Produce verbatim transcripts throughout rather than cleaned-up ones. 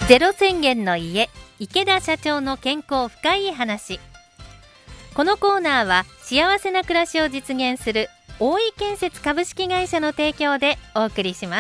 ゼロ宣言の家、池田社長の健康深い話。このコーナーは幸せな暮らしを実現する大井建設株式会社の提供でお送りします。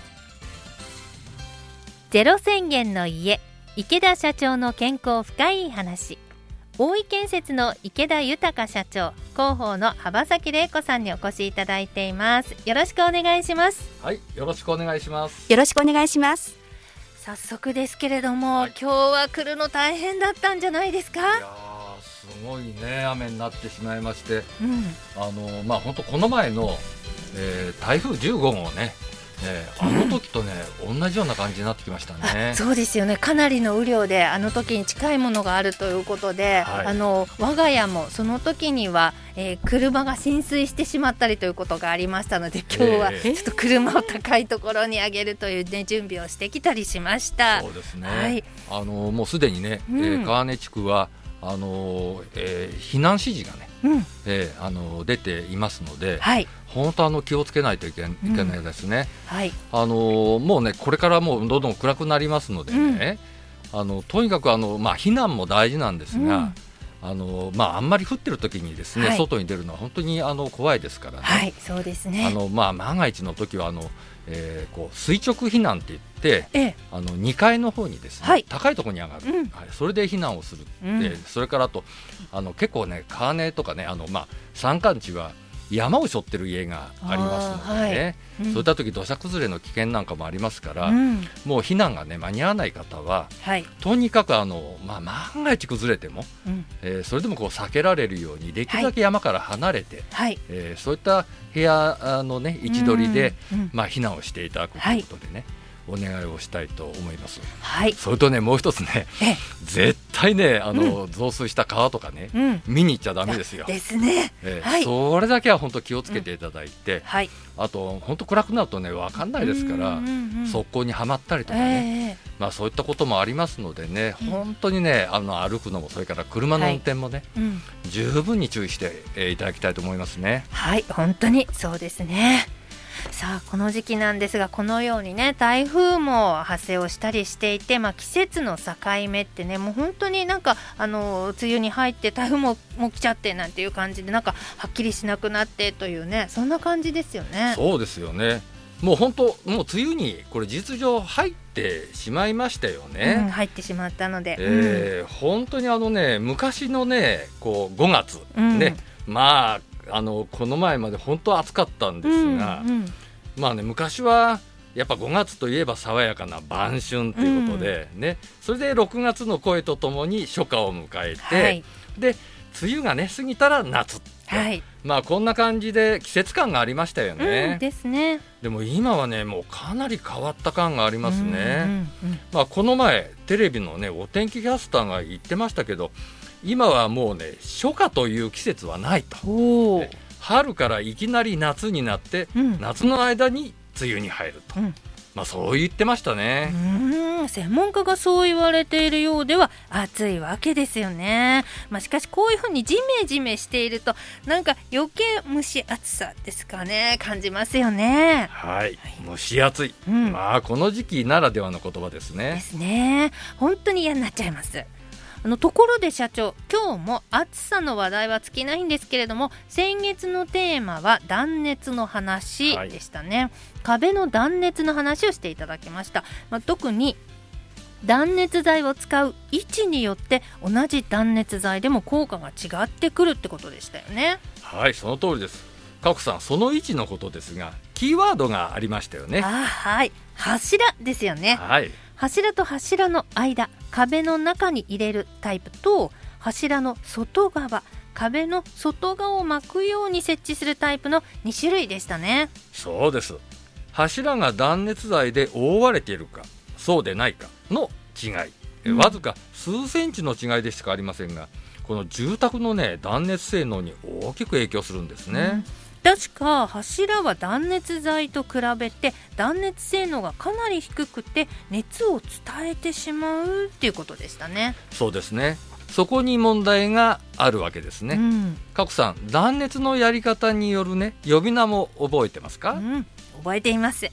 ゼロ宣言の家、池田社長の健康深い話。大井建設の池田豊社長、広報の幅崎玲子さんにお越しいただいています。よろしくお願いします。 はい、よろしくお願いします。 よろしくお願いします。 早速ですけれども、はい、今日は来るの大変だったんじゃないですか？ いやー、すごいね、雨になってしまいまして、 うん、 あのまあ本当この前の、えー、台風じゅうごごうね、えー、あの時とね、うん、同じような感じになってきましたね。 そうですよね。かなりの雨量であの時に近いものがあるということで、はい、あの我が家もその時には、えー、車が浸水してしまったりということがありましたので、今日はちょっと車を高いところに上げるという、ね、準備をしてきたりしました。 そうですね、 はい、あのもうすでにね、うん、えー、川根地区はあの、えー、避難指示がね、うん、えー、あの出ていますので、 はい、 本当あの気をつけないといけ、いけないですね、 うん、はい、 あのもうねこれからもうどんどん暗くなりますのでね、うん、あのとにかくあの、まあ、避難も大事なんですが、うん、あのまあ、あんまり降ってる時にですね、はい、外に出るのは本当にあの怖いですからね、 はい、そうですね、 あの、まあ、万が一の時はあの、えー、こう垂直避難って言って、ええ、あのにかいの方にですね、はい、高いところに上がる、うん、はい、それで避難をする、うん、それからあとあの結構ね川根とかね、あの、まあ、山間地は山を背負ってる家がありますのでね、はい、うん、そういった時土砂崩れの危険なんかもありますから、うん、もう避難がね間に合わない方は、はい、とにかくあの、まあ、万が一崩れても、うん、えー、それでもこう避けられるようにできるだけ山から離れて、はい、えー、そういった部屋の、ね、位置取りで、うん、まあ、避難をしていただくということでね、はい、お願いをしたいと思います、はい、それとねもう一つね、絶対ねあの、うん、増水した川とかね、うん、見に行っちゃダメですよ。 ですね、 えーはい、それだけは本当気をつけていただいて、うん、はい、あと本当暗くなるとね分かんないですから、うんうんうん、側溝にはまったりとかね、えーまあ、そういったこともありますのでね、うん、本当にねあの歩くのもそれから車の運転もね、はい、うん、十分に注意して、えー、いただきたいと思いますね。 はい、本当にそうですね。さあこの時期なんですが、このようにね台風も発生をしたりしていて、まあ、季節の境目ってねもう本当になんかあの梅雨に入って台風ももう来ちゃってなんていう感じで、なんかはっきりしなくなってというね、そんな感じですよね。 そうですよね。もう本当もう梅雨にこれ事実上入ってしまいましたよね、 うん、入ってしまったので、 えーうん、本当にあのね昔のねこうごがつ、うん、ね、まああのこの前まで本当暑かったんですが、うんうん、まあね昔はやっぱごがつといえば爽やかな晩春ということで、うん、ね、それでろくがつの声とともに初夏を迎えて、はい、で梅雨がね過ぎたら夏って、はい、まあこんな感じで季節感がありましたよね、 うん、ですね。 でも今はねもうかなり変わった感がありますね、うんうんうん、まあ、この前テレビのねお天気キャスターが言ってましたけど、今はもうね初夏という季節はないと、春からいきなり夏になって、うん、夏の間に梅雨に入ると、うん、まあ、そう言ってましたね。 うーん、専門家がそう言われているようでは暑いわけですよね。まあ、しかしこういうふうにジメジメしているとなんか余計蒸し暑さですかね感じますよね。 はい、蒸し暑い、うん、まあこの時期ならではの言葉ですね。 ですね。本当に嫌になっちゃいます。あのところで社長、今日も暑さの話題は尽きないんですけれども、先月のテーマは断熱の話でしたね、はい、壁の断熱の話をしていただきました、まあ、特に断熱材を使う位置によって同じ断熱材でも効果が違ってくるってことでしたよね。 はい、その通りです。かこさん、その位置のことですがキーワードがありましたよね。 あ、はい、柱ですよね、 はい、 柱と柱の間、壁の中に入れるタイプと、柱の外側、壁の外側を巻くように設置するタイプのに種類でしたね。 そうです。柱が断熱材で覆われているかそうでないかの違い、うん、わずか数センチの違いでしかありませんが、この住宅の、ね、断熱性能に大きく影響するんですね、うん、 確か柱は断熱材と比べて断熱性能がかなり低くて熱を伝えてしまうっていうことでしたね。 そうですね。そこに問題があるわけですね、うん、かこさん、断熱のやり方によるね呼び名も覚えてますか？ うん、覚えています。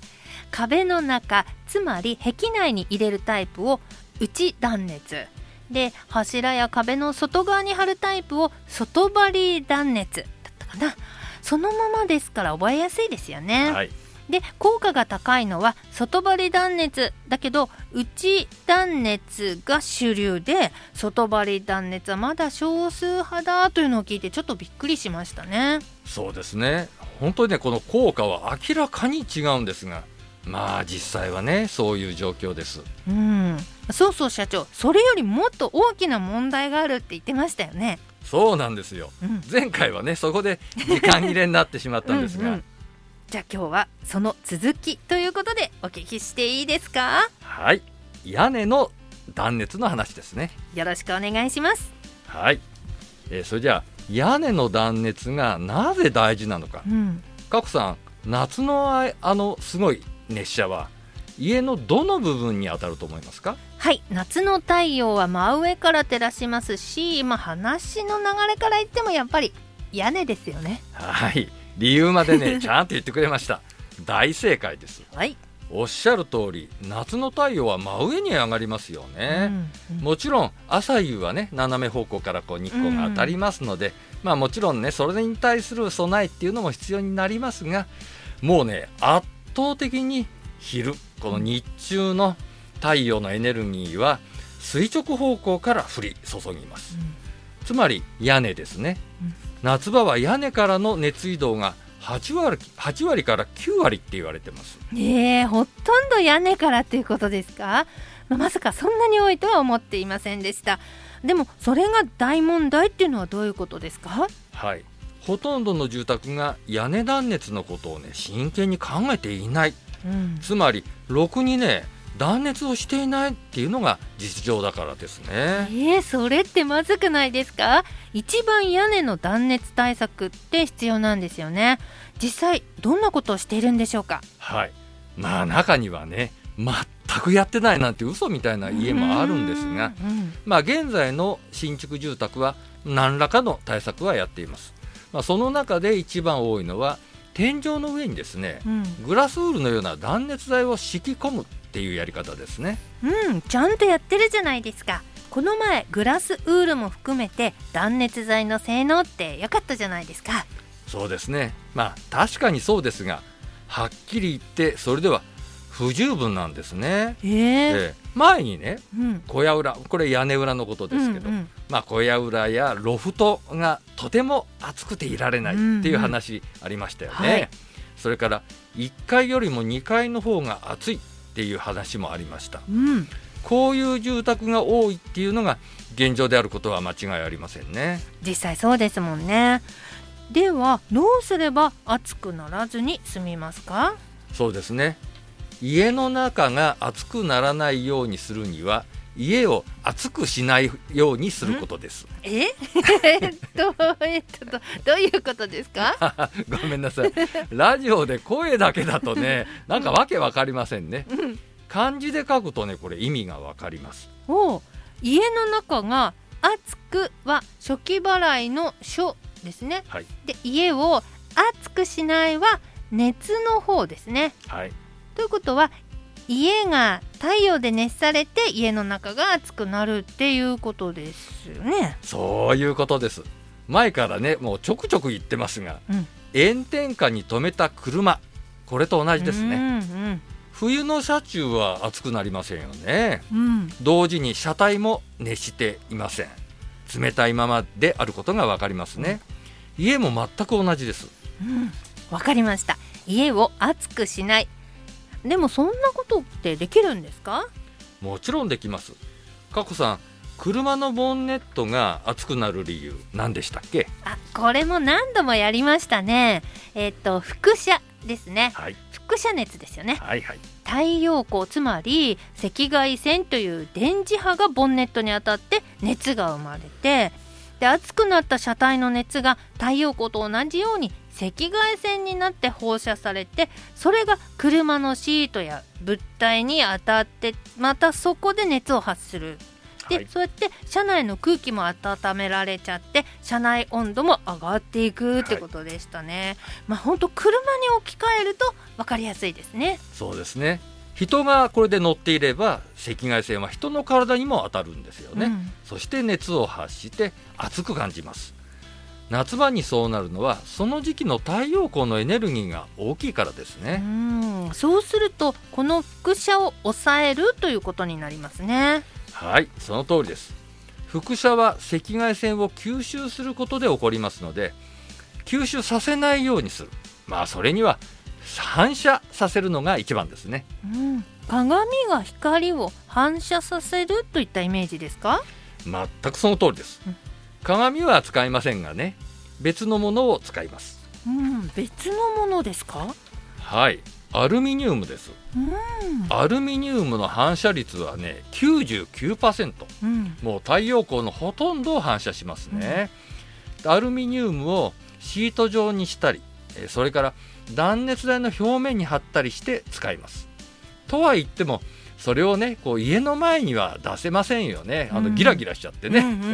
壁の中、つまり壁内に入れるタイプを内断熱で、柱や壁の外側に貼るタイプを外張り断熱だったかな。そのままですから覚えやすいですよね。 はい、 で効果が高いのは外張り断熱だけど、内断熱が主流で外張り断熱はまだ少数派だというのを聞いてちょっとびっくりしましたね。 そうですね、本当にねこの効果は明らかに違うんですが、まあ実際はねそういう状況です。 うん、そうそう社長、それよりもっと大きな問題があるって言ってましたよね。 そうなんですよ、うん、前回はねそこで時間切れになってしまったんですがうん、うん、 じゃあ今日はその続きということでお聞きしていいですか？ はい、屋根の断熱の話ですね。 よろしくお願いします。 はい、えー、それじゃあ屋根の断熱がなぜ大事なのか、うん、かこさん、夏のああのすごい熱射は家のどの部分に当たると思いますか？ はい、夏の太陽は真上から照らしますし、まあ、話の流れから言ってもやっぱり屋根ですよね。 はい、理由までねちゃんと言ってくれました。大正解です、 はい、 おっしゃる通り夏の太陽は真上に上がりますよね、うんうん、もちろん朝夕はね斜め方向からこう日光が当たりますので、うん、まあもちろんねそれに対する備えっていうのも必要になりますが、もうね圧倒的に昼この日中の太陽のエネルギーは垂直方向から降り注ぎます、うん、つまり屋根ですね、うん、夏場は屋根からの熱移動がはち割、はち割からきゅう割って言われてます。 えー、ほとんど屋根からということですか？まあ、まさかそんなに多いとは思っていませんでした。でもそれが大問題っていうのはどういうことですか？ はい、ほとんどの住宅が屋根断熱のことをね真剣に考えていない、うん、つまりろくにね断熱をしていないっていうのが実情だからですね。 えー、それってまずくないですか？一番屋根の断熱対策って必要なんですよね。実際どんなことをしているんでしょうか？ はい、まあ中にはね全くやってないなんて嘘みたいな家もあるんですが、うん、まあ現在の新築住宅は何らかの対策はやっています。まあ、その中で一番多いのは天井の上にですね、うん、グラスウールのような断熱材を敷き込むっていうやり方ですね。 うん、ちゃんとやってるじゃないですか。この前グラスウールも含めて断熱材の性能って良かったじゃないですか。 そうですね、まあ確かにそうですが、はっきり言ってそれでは不十分なんですね。 えーえー、前にね、うん、小屋裏、これ屋根裏のことですけど、うんうん、まあ、小屋裏やロフトがとても暑くていられないっていう話ありましたよね、うんうん、はい、それからいっかいよりもにかいの方が暑いっていう話もありました、うん、こういう住宅が多いっていうのが現状であることは間違いありませんね。 実際そうですもんね。ではどうすれば暑くならずに済みますか？ そうですね、家の中が暑くならないようにするには家を暑くしないようにすることです。 ええっとえっとどどういうことですか？ ごめんなさい、ラジオで声だけだとねなんかわけわかりませんね、うん、漢字で書くとねこれ意味がわかります。 お、家の中が暑くは初期払いの初ですね、はい、で家を暑くしないは熱の方ですね、 はい、 ということは家が太陽で熱されて家の中が暑くなるっていうことですよね。 そういうことです。前からねもうちょくちょく言ってますが、うん、炎天下に止めた車、これと同じですね、うんうん、冬の車中は暑くなりませんよね、うん、同時に車体も熱していません。冷たいままであることが分かりますね、うん、家も全く同じです、 うん、分かりました。家を暑くしない。でもそんなことってできるんですか？ もちろんできます。かこさん、車のボンネットが熱くなる理由何でしたっけ？ あ、これも何度もやりましたね。えっと輻射ですね、はい、輻射熱ですよね、 はいはい、 太陽光、つまり赤外線という電磁波がボンネットに当たって熱が生まれて、で熱くなった車体の熱が太陽光と同じように赤外線になって放射されて、それが車のシートや物体に当たって、またそこで熱を発するで、はい、そうやって車内の空気も温められちゃって車内温度も上がっていくってことでしたね、はい、まあ本当車に置き換えると分かりやすいですね。 そうですね。人がこれで乗っていれば赤外線は人の体にも当たるんですよね、うん、そして熱を発して熱く感じます。夏場にそうなるのはその時期の太陽光のエネルギーが大きいからですね。 うん、そうするとこの輻射を抑えるということになりますね。 はい、その通りです。輻射は赤外線を吸収することで起こりますので、吸収させないようにする、まあそれには反射させるのが一番ですね、 うん、鏡が光を反射させるといったイメージですか？ 全くその通りです、うん、鏡は使いませんがね、別のものを使います、 うん、別のものですか？ はい、アルミニウムです、うん、アルミニウムの反射率はね きゅうじゅうきゅうパーセント、うん、もう太陽光のほとんどを反射しますね、うん、アルミニウムをシート状にしたり、それから断熱材の表面に貼ったりして使います。とは言ってもそれをねこう家の前には出せませんよね。あのギラギラしちゃってね、うんうんうんうん、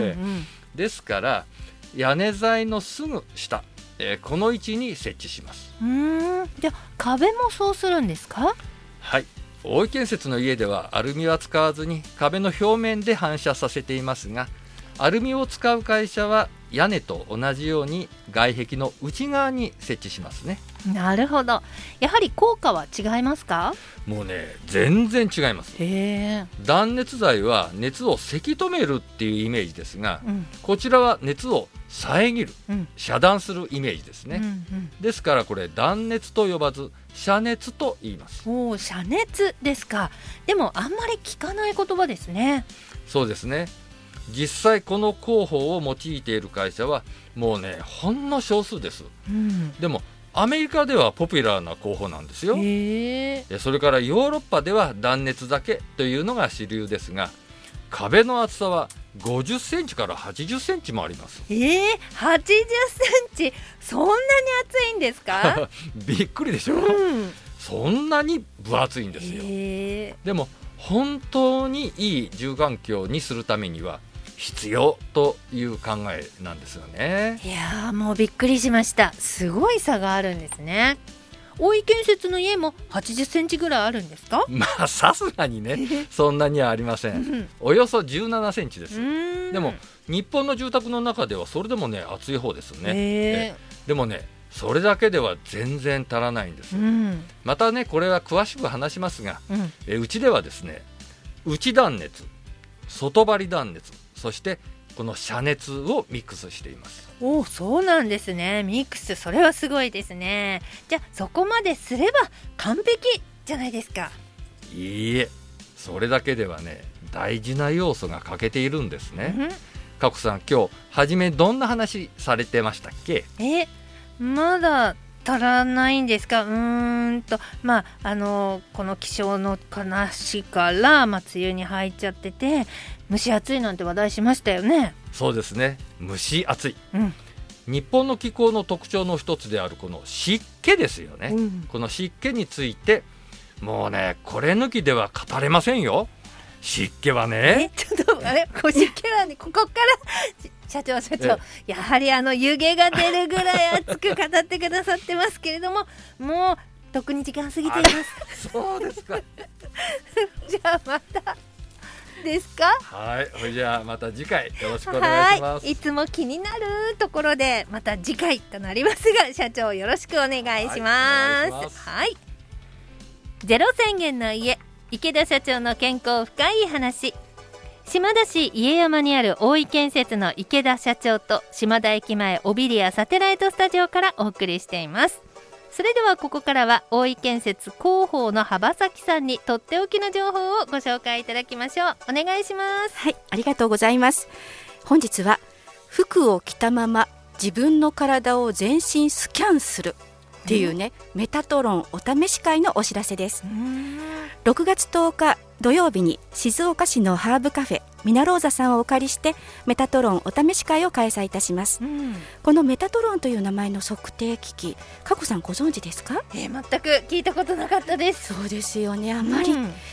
ですから屋根材のすぐ下、えー、この位置に設置します。 うーん、じゃあ壁もそうするんですか？ はい、大井建設の家ではアルミは使わずに壁の表面で反射させていますが、アルミを使う会社は屋根と同じように外壁の内側に設置しますね。 なるほど。やはり効果は違いますか？ もうね全然違います。 へー。 断熱材は熱をせき止めるっていうイメージですが、うん、こちらは熱を遮る、うん、遮断するイメージですね、うんうん、ですからこれ断熱と呼ばず遮熱と言います。 おー、遮熱ですか。でもあんまり聞かない言葉ですね。 そうですね。実際この工法を用いている会社はもうねほんの少数です、うん、でもアメリカではポピュラーな工法なんですよ。 へー。 それからヨーロッパでは断熱だけというのが主流ですが、壁の厚さはごじゅっセンチからはちじゅっセンチもあります。 えー、はちじゅっセンチ、そんなに厚いんですか？ びっくりでしょ、うん、そんなに分厚いんですよ。 えー、 でも本当にいい住環境にするためには必要という考えなんですよね。 いやーもうびっくりしました。すごい差があるんですね。大井建設の家もはちじゅっセンチぐらいあるんですか？ まあさすがにねそんなにはありません。およそじゅうななセンチです。でも日本の住宅の中ではそれでもね厚い方ですよね。で, でもねそれだけでは全然足らないんです、うん、またねこれは詳しく話しますが、うん、えうちではですね内断熱、外張り断熱、そしてこの遮熱をミックスしています。 おー、そうなんですね。ミックス、それはすごいですね。じゃあそこまですれば完璧じゃないですか？ いいえ、それだけではね大事な要素が欠けているんですね、うん、かこさん今日初めどんな話されてましたっけ？ えまだ足らないんですか？うーんとまああのこの気象の話から、まあ、梅雨に入っちゃってて蒸し暑いなんて話題しましたよね。 そうですね、蒸し暑い、うん、日本の気候の特徴の一つであるこの湿気ですよね、うん、この湿気についてもうねこれ抜きでは語れませんよ。湿気はねえちょっとあれこ湿気はねここから社長社長やはりあの湯気が出るぐらい熱く語ってくださってますけれどももうとっくに時間過ぎています。 そうですかじゃあまたですか？ はい、じゃあまた次回よろしくお願いします。 はい、いつも気になるところでまた次回となりますが社長よろしくお願いします。はい、はい、ゼロ宣言の家、池田社長の健康深い話。島田市家山にある大井建設の池田社長と島田駅前オビリアサテライトスタジオからお送りしています。それではここからは大井建設広報の幅崎さんにとっておきの情報をご紹介いただきましょう。お願いします。 はい、ありがとうございます。本日は服を着たまま自分の体を全身スキャンするっていうね、うん、メタトロンお試し会のお知らせです。ろくがつとおか土曜日に静岡市のハーブカフェミナローザさんをお借りしてメタトロンお試し会を開催いたします、うん、このメタトロンという名前の測定機器、かこさんご存知ですか？ えー、全く聞いたことなかったです。 そうですよね、あまり聞か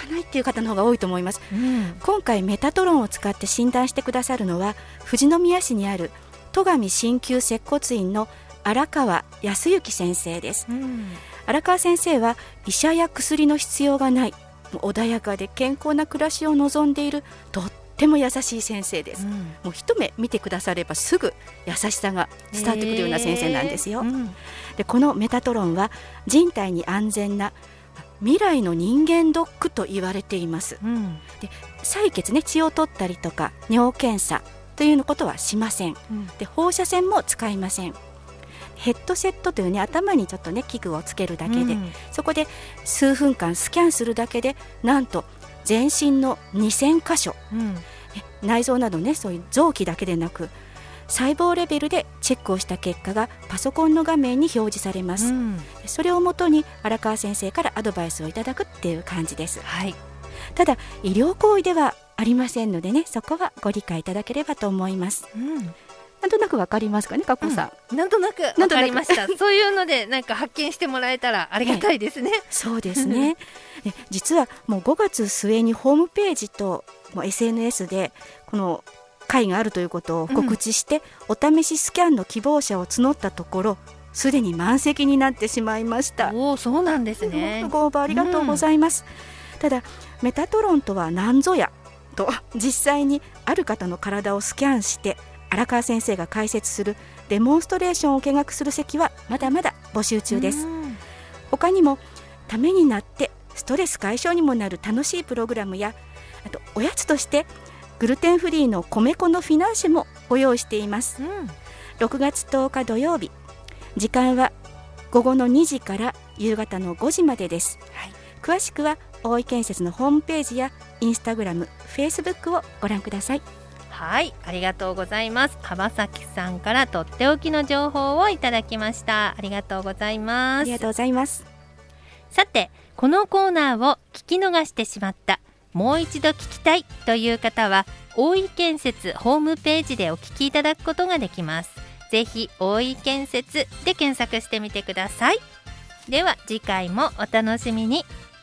かないっていう方の方が多いと思います、うん、今回メタトロンを使って診断してくださるのは富士宮市にある戸上鍼灸接骨院の荒川康之先生です、うん、荒川先生は医者や薬の必要がない穏やかで健康な暮らしを望んでいるとっても優しい先生です、うん、もう一目見てくださればすぐ優しさが伝わってくるような先生なんですよ、うん、でこのメタトロンは人体に安全な未来の人間ドックと言われています、うん、で採血ね血を取ったりとか尿検査ということはしません、うん、で放射線も使いません。ヘッドセットというね頭にちょっとね器具をつけるだけで、うん、そこで数分間スキャンするだけでなんと全身のにせんかしょ、うん、内臓などねそういう臓器だけでなく細胞レベルでチェックをした結果がパソコンの画面に表示されます、うん、それをもとに荒川先生からアドバイスをいただくっていう感じです、はい、ただ医療行為ではありませんのでねそこはご理解いただければと思います、うん、なんとなくわかりますかね、かこさん、 うん、なんとなくわかりましたそういうのでなんか発見してもらえたらありがたいですね、ね、 そうですね実はもうごがつ末にホームページともう エスエヌエス でこの会があるということを告知して、うん、お試しスキャンの希望者を募ったところすでに満席になってしまいました。 おー、そうなんですね。 ご応募ありがとうございます、うん、ただメタトロンとは何ぞやと実際にある方の体をスキャンして荒川先生が解説するデモンストレーションを見学する席はまだまだ募集中です、うん、他にもためになってストレス解消にもなる楽しいプログラムやあとおやつとしてグルテンフリーの米粉のフィナンシェもご用意しています、うん、ろくがつとおか土曜日時間は午後のにじから夕方のごじまでです、はい、詳しくは大井建設のホームページやインスタグラム、フェイスブックをご覧ください。 はい、ありがとうございます。川崎さんからとっておきの情報をいただきました。ありがとうございます。 ありがとうございます。 さて、このコーナーを聞き逃してしまった、もう一度聞きたいという方は大井建設ホームページでお聞きいただくことができます。ぜひ大井建設で検索してみてください。では次回もお楽しみに。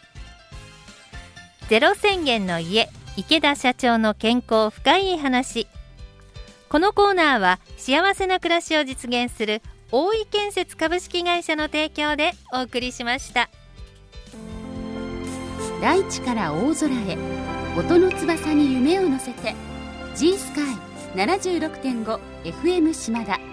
ゼロ宣言の家、池田社長の健康深い話。このコーナーは幸せな暮らしを実現する大井建設株式会社の提供でお送りしました。 大地から大空へ、音の翼に夢を乗せて G スカイ ななじゅうろくてんご エフエム 島田。